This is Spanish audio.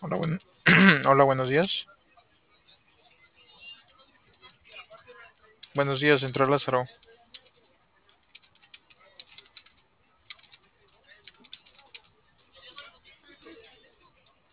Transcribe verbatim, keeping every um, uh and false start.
Hola, buen- Hola, buenos días. Buenos días, entró Lázaro.